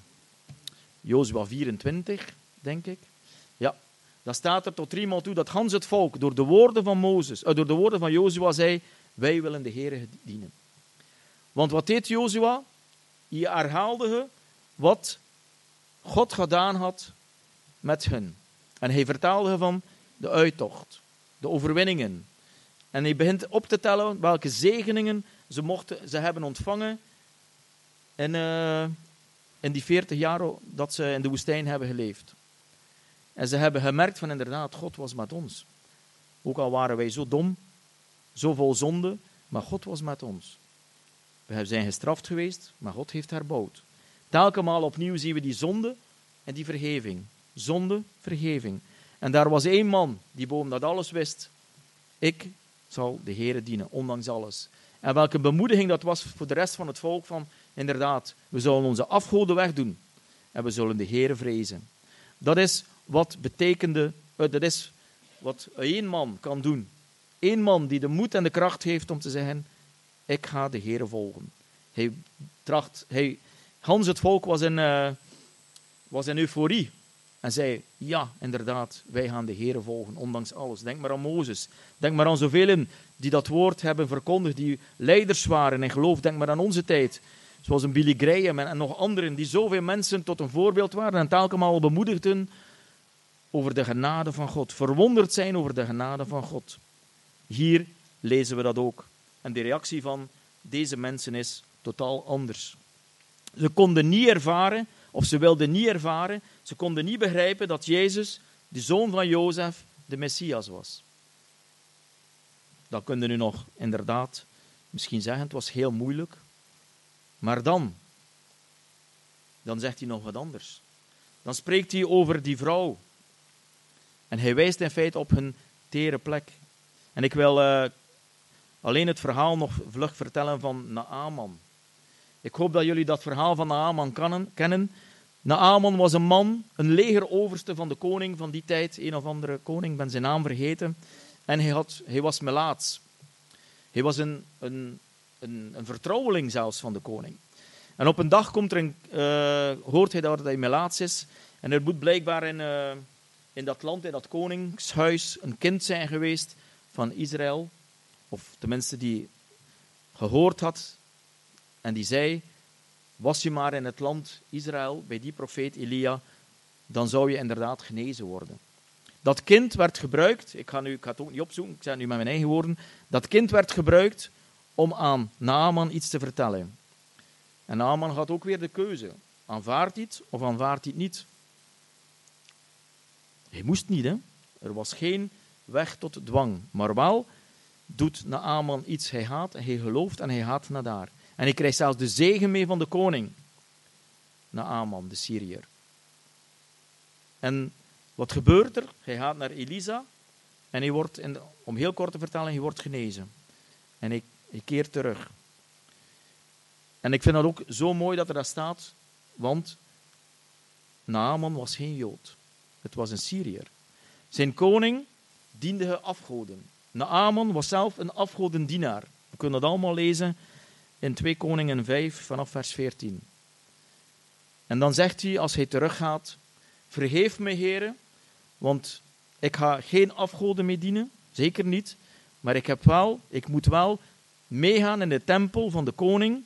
Jozua vierentwintig, denk ik. Ja, daar staat er tot driemaal toe dat Hans het volk door de woorden van Mozes, uh, door de woorden van Jozua zei, wij willen de Heere dienen. Want wat deed Jozua? Hij herhaalde wat God gedaan had met hen. En hij vertaalde van de uittocht, de overwinningen. En hij begint op te tellen welke zegeningen ze, mochten, ze hebben ontvangen in, uh, in die veertig jaar dat ze in de woestijn hebben geleefd. En ze hebben gemerkt van inderdaad, God was met ons. Ook al waren wij zo dom, zo vol zonde, maar God was met ons. We zijn gestraft geweest, maar God heeft herbouwd. Telkens opnieuw zien we die zonde en die vergeving. Zonde, vergeving. En daar was één man die boven dat alles wist. Ik zal de Heere dienen, ondanks alles. En welke bemoediging dat was voor de rest van het volk van, inderdaad, we zullen onze afgoden wegdoen. En we zullen de Heere vrezen. Dat is wat betekende, dat is wat één man kan doen. Eén man die de moed en de kracht heeft om te zeggen, ik ga de Heere volgen. Hij tracht, hij, Hans het volk was in, uh, was in euforie. En zei, ja, inderdaad, wij gaan de Heere volgen, ondanks alles. Denk maar aan Mozes. Denk maar aan zoveel die dat woord hebben verkondigd, die leiders waren in geloof. Denk maar aan onze tijd. Zoals een Billy Graham en, en nog anderen, die zoveel mensen tot een voorbeeld waren en telkens bemoedigden over de genade van God. Verwonderd zijn over de genade van God. Hier lezen we dat ook. En de reactie van deze mensen is totaal anders. Ze konden niet ervaren, of ze wilden niet ervaren, ze konden niet begrijpen dat Jezus, de zoon van Jozef, de Messias was. Dat kun je nu nog inderdaad misschien zeggen, het was heel moeilijk. Maar dan, dan zegt hij nog wat anders. Dan spreekt hij over die vrouw. En hij wijst in feite op hun tere plek. En ik wil uh, alleen het verhaal nog vlug vertellen van Naaman. Ik hoop dat jullie dat verhaal van Naaman kennen. Naaman was een man, een legeroverste van de koning van die tijd. Een of andere koning, ik ben zijn naam vergeten. En hij, had, hij was melaats. Hij was een, een, een, een vertrouweling zelfs van de koning. En op een dag komt er een, uh, hoort hij dat hij melaats is. En er moet blijkbaar in, uh, in dat land, in dat koningshuis, een kind zijn geweest van Israël. Of tenminste die gehoord had. En die zei, was je maar in het land Israël, bij die profeet Elia, dan zou je inderdaad genezen worden. Dat kind werd gebruikt, ik ga, nu, ik ga het ook niet opzoeken, ik zeg het nu met mijn eigen woorden, dat kind werd gebruikt om aan Naaman iets te vertellen. En Naaman had ook weer de keuze, aanvaardt hij het of aanvaardt hij het niet. Hij moest niet, hè. Er was geen weg tot dwang, maar wel doet Naaman iets, hij haat, hij gelooft en hij gaat naar daar. En hij krijgt zelfs de zegen mee van de koning. Naaman, de Syriër. En wat gebeurt er? Hij gaat naar Elisa. En hij wordt, in de, om heel kort te vertellen, hij wordt genezen. En hij, hij keert terug. En ik vind dat ook zo mooi dat er dat staat. Want Naaman was geen Jood. Het was een Syriër. Zijn koning diende afgoden. Naaman was zelf een afgodendienaar. We kunnen dat allemaal lezen in twee Koningen vijf vanaf vers veertien. En dan zegt hij, als hij teruggaat, vergeef me, Heere, want ik ga geen afgoden meer dienen, zeker niet, maar ik, heb wel, ik moet wel meegaan in de tempel van de koning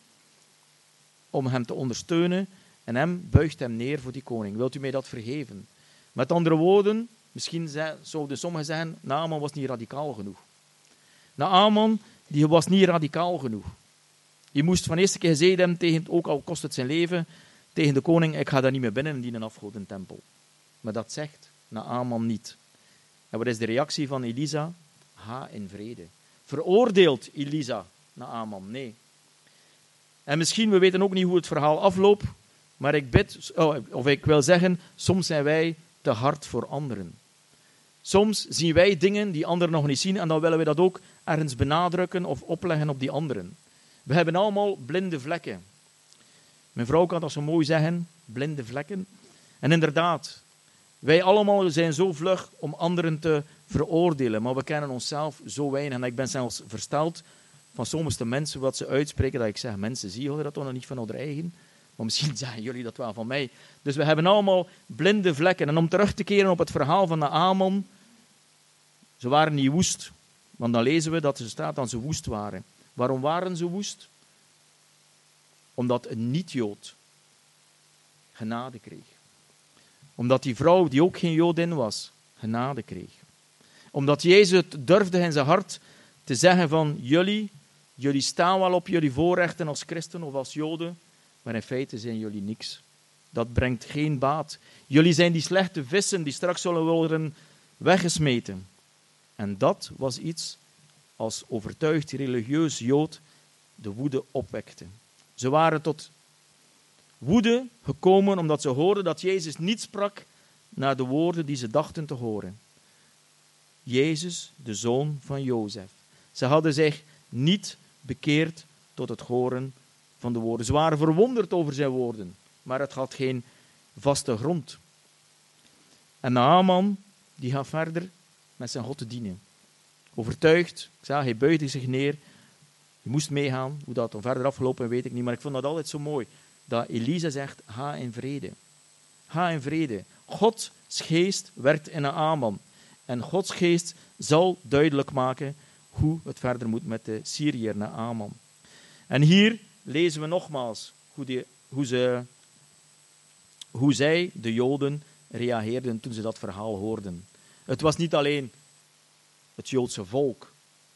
om hem te ondersteunen en hem buigt hem neer voor die koning. Wilt u mij dat vergeven? Met andere woorden, misschien zouden sommigen zeggen, Naaman was niet radicaal genoeg. Naaman die was niet radicaal genoeg. Je moest van eerste keer gezegd hebben, tegen, ook al kost het zijn leven, tegen de koning, ik ga daar niet meer binnen in die afgodentempel. Maar dat zegt Naaman niet. En wat is de reactie van Elisa? Ha, in vrede. Veroordeelt Elisa Naaman? Nee. En misschien, we weten ook niet hoe het verhaal afloopt, maar ik bid, of ik wil zeggen, soms zijn wij te hard voor anderen. Soms zien wij dingen die anderen nog niet zien en dan willen we dat ook ergens benadrukken of opleggen op die anderen. We hebben allemaal blinde vlekken. Mijn vrouw kan dat zo mooi zeggen, blinde vlekken. En inderdaad, wij allemaal zijn zo vlug om anderen te veroordelen, maar we kennen onszelf zo weinig. En ik ben zelfs versteld van sommige mensen wat ze uitspreken, dat ik zeg, mensen, zie je dat toch nog niet van onze eigen? Maar misschien zeggen jullie dat wel van mij. Dus we hebben allemaal blinde vlekken. En om terug te keren op het verhaal van Naaman, ze waren niet woest, want dan lezen we dat er staat dat ze woest waren. Waarom waren ze woest? Omdat een niet-Jood genade kreeg. Omdat die vrouw, die ook geen Joodin was, genade kreeg. Omdat Jezus het durfde in zijn hart te zeggen van jullie, jullie staan wel op jullie voorrechten als christen of als Joden, maar in feite zijn jullie niks. Dat brengt geen baat. Jullie zijn die slechte vissen die straks zullen worden weggesmeten. En dat was iets als overtuigd religieus Jood de woede opwekte. Ze waren tot woede gekomen omdat ze hoorden dat Jezus niet sprak naar de woorden die ze dachten te horen. Jezus, de zoon van Jozef. Ze hadden zich niet bekeerd tot het horen van de woorden. Ze waren verwonderd over zijn woorden, maar het had geen vaste grond. En Naaman, die gaat verder met zijn God te dienen. Overtuigd, ik zei, hij buigde zich neer. Je moest meegaan. Hoe dat dan verder afgelopen weet ik niet, maar ik vond dat altijd zo mooi. Dat Elisa zegt, ga in vrede. Ga in vrede. Gods geest werkt in Naaman. En Gods geest zal duidelijk maken hoe het verder moet met de Syriër Naaman. En hier lezen we nogmaals hoe, die, hoe, ze, hoe zij, de Joden, reageerden toen ze dat verhaal hoorden. Het was niet alleen het Joodse volk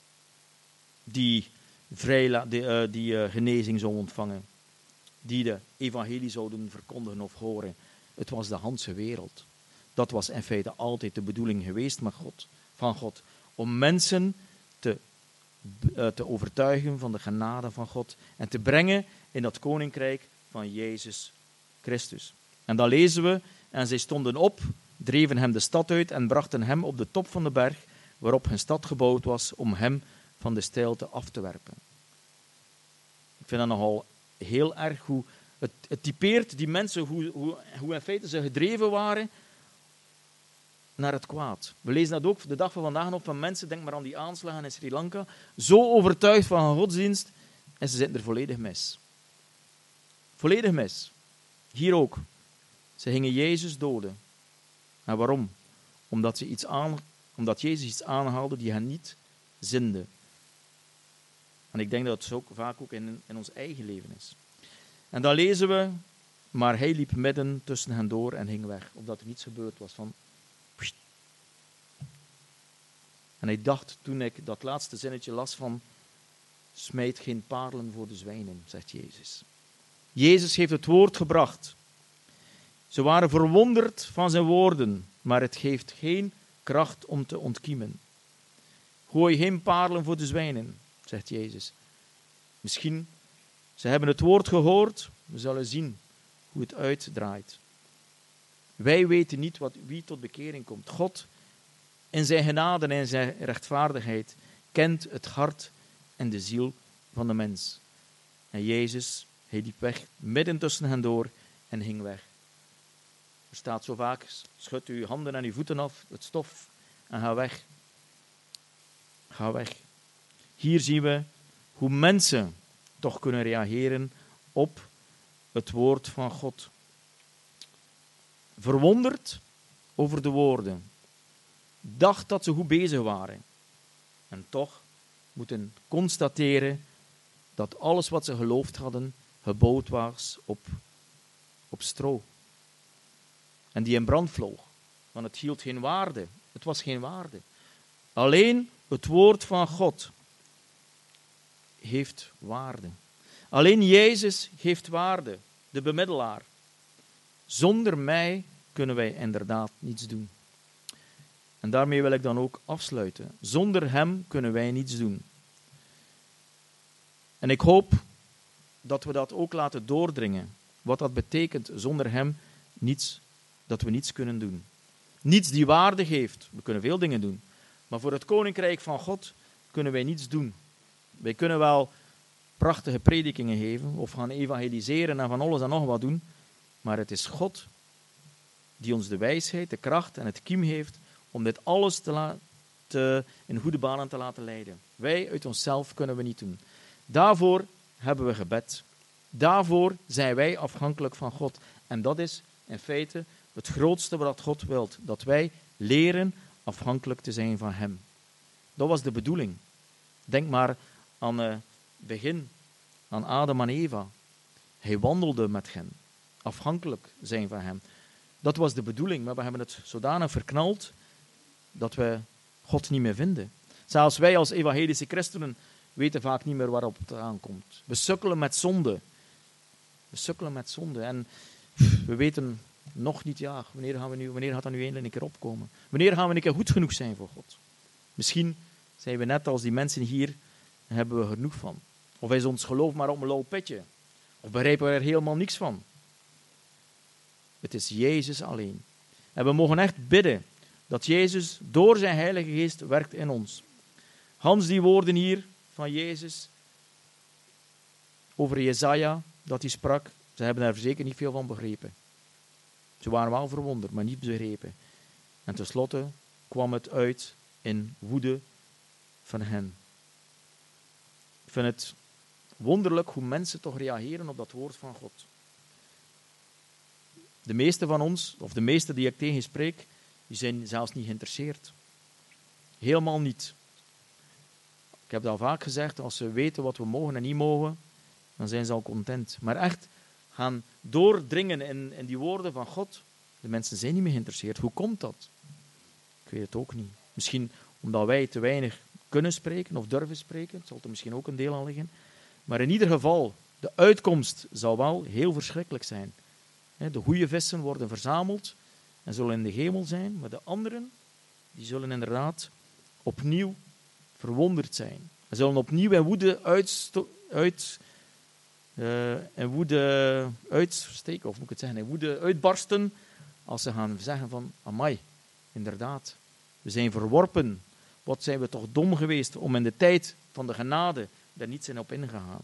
die, vrij, die, uh, die uh, genezing zou ontvangen, die de evangelie zouden verkondigen of horen. Het was de hele wereld. Dat was in feite altijd de bedoeling geweest met God, van God. Om mensen te, uh, te overtuigen van de genade van God en te brengen in dat koninkrijk van Jezus Christus. En dan lezen we, en zij stonden op, dreven hem de stad uit en brachten hem op de top van de berg waarop hun stad gebouwd was om hem van de steilte af te werpen. Ik vind dat nogal heel erg hoe het, het typeert die mensen, hoe, hoe, hoe in feite ze gedreven waren naar het kwaad. We lezen dat ook de dag van vandaag nog van mensen, denk maar aan die aanslagen in Sri Lanka, zo overtuigd van hun godsdienst en ze zitten er volledig mis. Volledig mis. Hier ook. Ze gingen Jezus doden. En waarom? Omdat, ze iets aan, omdat Jezus iets aanhaalde die hen niet zinde. En ik denk dat het ook vaak ook in, in ons eigen leven is. En dan lezen we, maar hij liep midden tussen hen door en ging weg. Omdat er niets gebeurd was van... Pssst. En hij dacht toen ik dat laatste zinnetje las van... Smijt geen parelen voor de zwijnen, zegt Jezus. Jezus heeft het woord gebracht. Ze waren verwonderd van zijn woorden, maar het geeft geen kracht om te ontkiemen. Gooi geen parelen voor de zwijnen, zegt Jezus. Misschien, ze hebben het woord gehoord, we zullen zien hoe het uitdraait. Wij weten niet wat, wie tot bekering komt. God, in zijn genade en in zijn rechtvaardigheid, kent het hart en de ziel van de mens. En Jezus, hij liep weg, midden tussen hen door en ging weg. Er staat zo vaak, schud uw handen en uw voeten af, het stof, en ga weg. Ga weg. Hier zien we hoe mensen toch kunnen reageren op het woord van God. Verwonderd over de woorden. Dacht dat ze goed bezig waren. En toch moeten constateren dat alles wat ze geloofd hadden gebouwd was op, op stro. En die in brand vloog. Want het hield geen waarde. Het was geen waarde. Alleen het woord van God heeft waarde. Alleen Jezus heeft waarde. De bemiddelaar. Zonder mij kunnen wij inderdaad niets doen. En daarmee wil ik dan ook afsluiten. Zonder hem kunnen wij niets doen. En ik hoop dat we dat ook laten doordringen. Wat dat betekent, zonder hem niets, dat we niets kunnen doen. Niets die waarde geeft. We kunnen veel dingen doen. Maar voor het koninkrijk van God kunnen wij niets doen. Wij kunnen wel prachtige predikingen geven of gaan evangeliseren en van alles en nog wat doen. Maar het is God die ons de wijsheid, de kracht en het kiem heeft om dit alles te la- te, in goede banen te laten leiden. Wij uit onszelf kunnen we niet doen. Daarvoor hebben we gebed. Daarvoor zijn wij afhankelijk van God. En dat is in feite het grootste wat God wilt. Dat wij leren afhankelijk te zijn van hem. Dat was de bedoeling. Denk maar aan het begin, aan Adam en Eva. Hij wandelde met hen. Afhankelijk zijn van hem. Dat was de bedoeling, maar we hebben het zodanig verknald dat we God niet meer vinden. Zelfs wij als evangelische christenen weten vaak niet meer waarop het aankomt. We sukkelen met zonde. We sukkelen met zonde. En we weten nog niet, ja, wanneer, gaan we nu, wanneer gaat dat nu eindelijk een keer opkomen? Wanneer gaan we een keer goed genoeg zijn voor God? Misschien zijn we net als die mensen hier en hebben we genoeg van. Of is ons geloof maar op een lauw pitje. Of begrijpen we er helemaal niks van. Het is Jezus alleen. En we mogen echt bidden dat Jezus door zijn Heilige Geest werkt in ons. Hans, die woorden hier van Jezus over Jesaja, dat hij sprak, ze hebben er zeker niet veel van begrepen. Ze waren wel verwonderd, maar niet begrepen. En tenslotte kwam het uit in woede van hen. Ik vind het wonderlijk hoe mensen toch reageren op dat woord van God. De meeste van ons, of de meeste die ik tegen spreek, die zijn zelfs niet geïnteresseerd. Helemaal niet. Ik heb dat al vaak gezegd, als ze weten wat we mogen en niet mogen, dan zijn ze al content. Maar echt gaan doordringen in, in die woorden van God, de mensen zijn niet meer geïnteresseerd. Hoe komt dat? Ik weet het ook niet. Misschien omdat wij te weinig kunnen spreken of durven spreken, het zal er misschien ook een deel aan liggen. Maar in ieder geval, de uitkomst zal wel heel verschrikkelijk zijn. De goede vissen worden verzameld en zullen in de hemel zijn, maar de anderen, die zullen inderdaad opnieuw verwonderd zijn. Ze zullen opnieuw in woede, uitsto- uit, uh, in woede uitsteken, of moet ik het zeggen, in woede uitbarsten, als ze gaan zeggen van, amai, inderdaad, we zijn verworpen. Wat zijn we toch dom geweest om in de tijd van de genade daar niet zijn op ingegaan.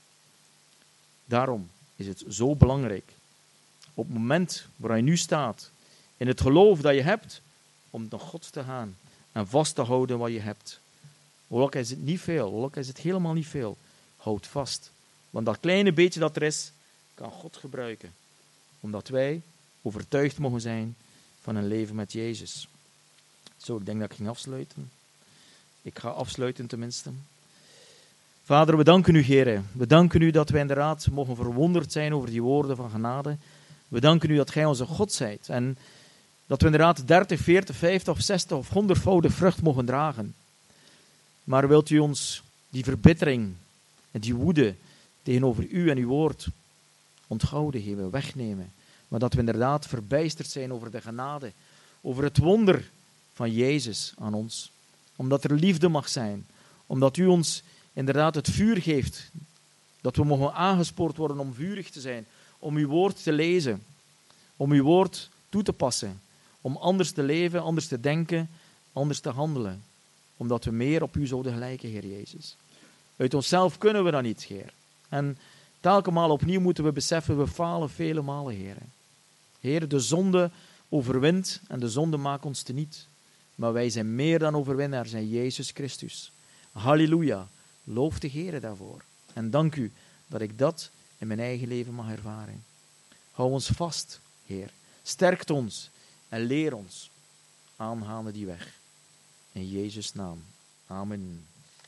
Daarom is het zo belangrijk, op het moment waar je nu staat, in het geloof dat je hebt, om naar God te gaan en vast te houden wat je hebt. Ook is het niet veel, ook is het helemaal niet veel. Houd vast. Want dat kleine beetje dat er is, kan God gebruiken. Omdat wij overtuigd mogen zijn van een leven met Jezus. Zo, ik denk dat ik ging afsluiten. Ik ga afsluiten tenminste. Vader, we danken u, Heere. We danken u dat wij inderdaad mogen verwonderd zijn over die woorden van genade. We danken u dat gij onze God zijt. En dat we inderdaad dertig, veertig, vijftig of zestig of honderdvoudig vrucht mogen dragen. Maar wilt u ons die verbittering en die woede tegenover u en uw woord onthouden, geven, wegnemen. Maar dat we inderdaad verbijsterd zijn over de genade, over het wonder van Jezus aan ons. Omdat er liefde mag zijn. Omdat u ons inderdaad het vuur geeft. Dat we mogen aangespoord worden om vurig te zijn. Om uw woord te lezen. Om uw woord toe te passen. Om anders te leven, anders te denken, anders te handelen. Omdat we meer op u zouden gelijken, Heer Jezus. Uit onszelf kunnen we dat niet, Heer. En telkens opnieuw moeten we beseffen, we falen vele malen, Heer. Heer, de zonde overwint en de zonde maakt ons teniet. Maar wij zijn meer dan overwinnaars in Jezus Christus. Halleluja. Loof de Heer daarvoor. En dank u dat ik dat in mijn eigen leven mag ervaren. Hou ons vast, Heer. Sterkt ons en leer ons aangaande die weg. In Jezus' naam. Amen.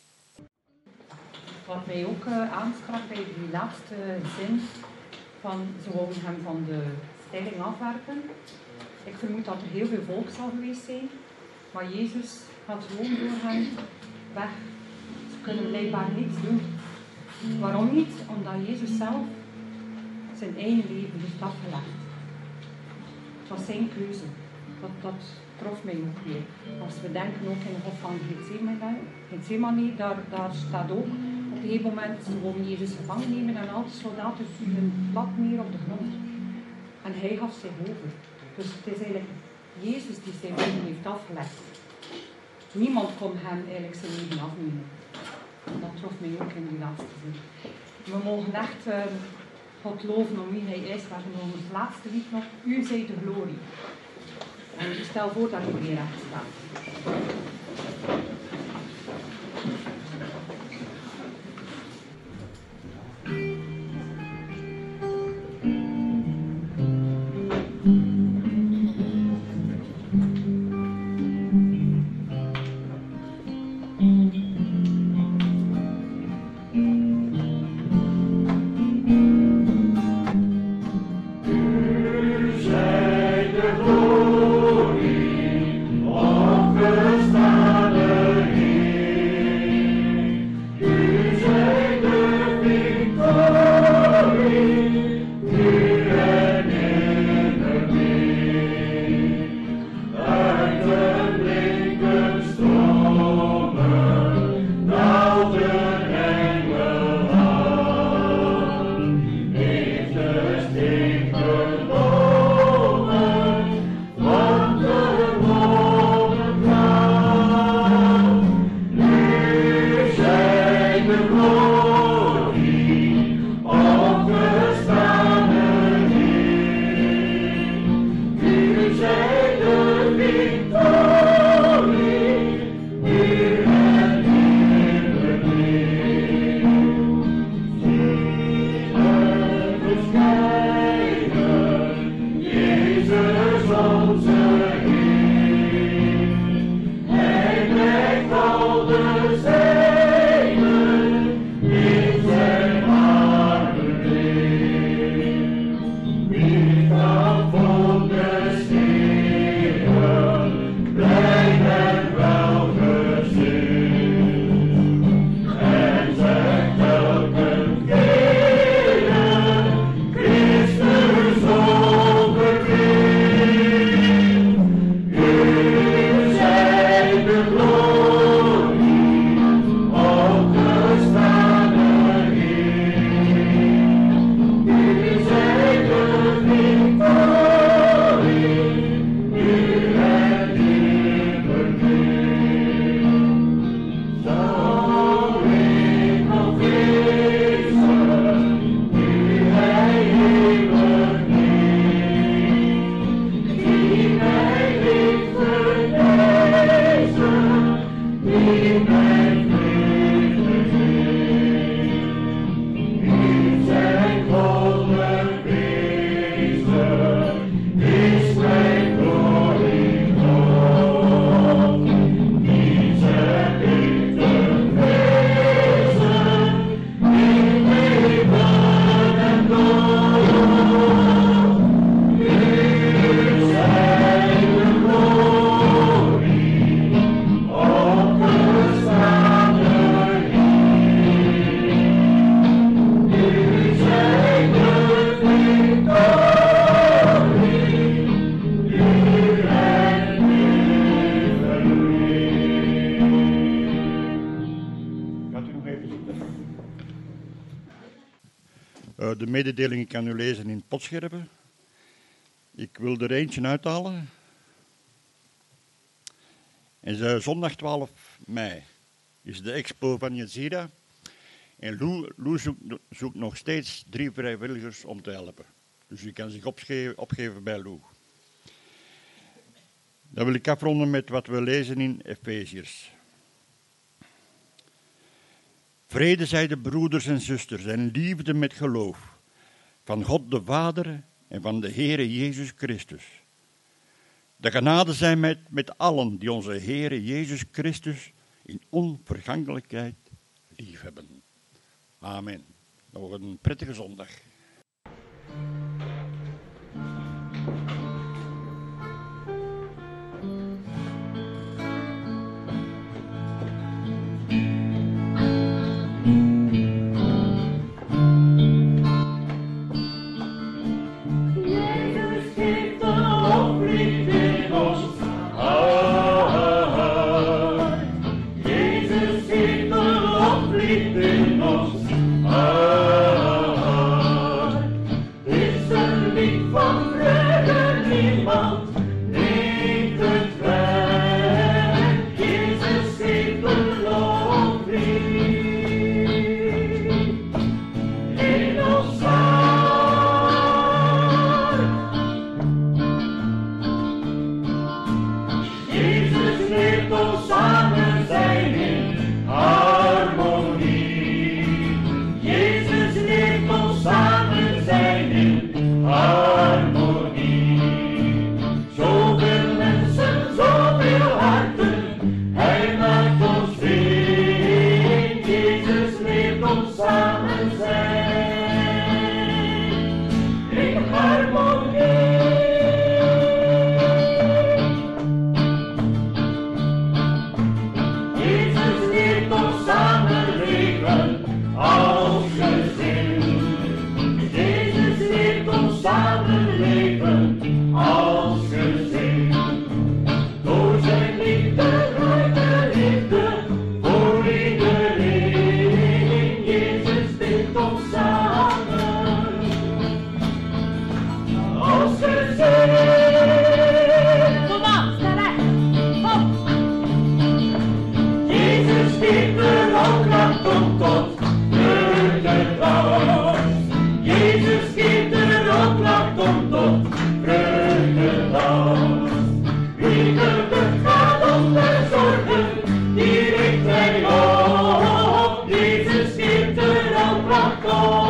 Wat mij ook uh, aansprak bij die laatste zin van ze wouden hem van de stelling afwerpen. Ik vermoed dat er heel veel volk zal geweest zijn, maar Jezus gaat gewoon door hen weg. Ze kunnen blijkbaar niets doen. Waarom niet? Omdat Jezus zelf zijn eigen leven heeft afgelegd. Het was zijn keuze. Dat, dat trof mij ook weer. Als we denken ook in de hof van Gethsemane, daar, daar staat ook op een gegeven moment, ze wilden Jezus gevangen nemen en al de soldaten vielen plat neer op de grond. En hij gaf zich over. Dus het is eigenlijk Jezus die zijn leven heeft afgelegd. Niemand kon hem eigenlijk zijn leven afnemen. En dat trof mij ook in die laatste zin. We mogen echt uh, God loven om wie hij is. We hebben nog het laatste lied nog. U zij de glorie. En stel voor dat u weer recht staat. De mededelingen kan u lezen in potschermen. Ik wil er eentje uithalen. En de zondag twaalf mei is de expo van Jazeera. En Lou, Lou zoekt, zoekt nog steeds drie vrijwilligers om te helpen. Dus u kan zich opgeven, opgeven bij Lou. Dan wil ik afronden met wat we lezen in Efeziërs. Vrede zij de broeders en zusters en liefde met geloof van God de Vader en van de Heere Jezus Christus. De genade zij met, met allen die onze Heere Jezus Christus in onvergankelijkheid liefhebben. Amen. Nog een prettige zondag. Jezus geeft er ook wat op.